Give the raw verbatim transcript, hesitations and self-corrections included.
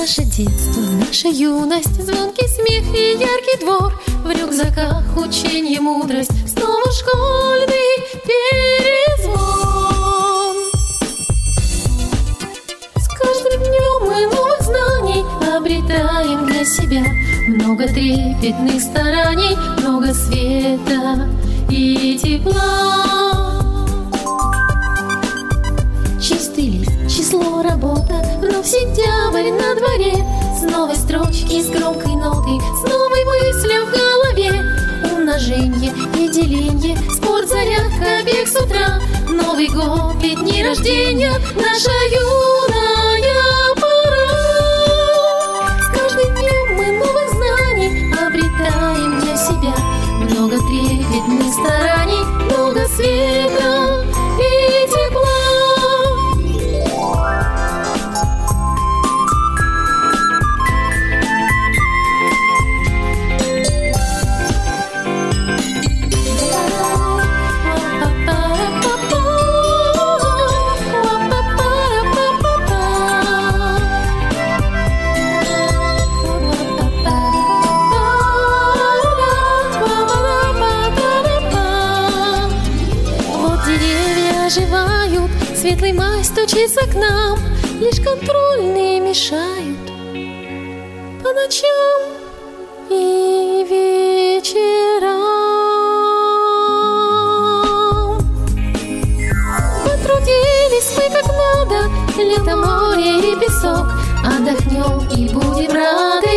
Наше детство, наша юность, звонкий смех и яркий двор, в рюкзаках ученье, мудрость, снова школьный перезвон. С каждым днем мы новых знаний обретаем для себя, много трепетных стараний, много света и тепла. Чистый лист, число, работа, вновь сентябрь на дворе, с новой строчки, с громкой нотой, с новой мыслью в голове. Умноженье и деленье, спорт, зарядка, бег с утра, Новый год и дни рождения, наша юная пора. С каждым днем мы новых знаний обретаем для себя, много трепетных стараний, много света и тепла. Оживают, светлый май стучится к нам, лишь контрольные мешают по ночам и вечерам. Потрудились мы как надо, лето, море и песок, отдохнем и будем рады.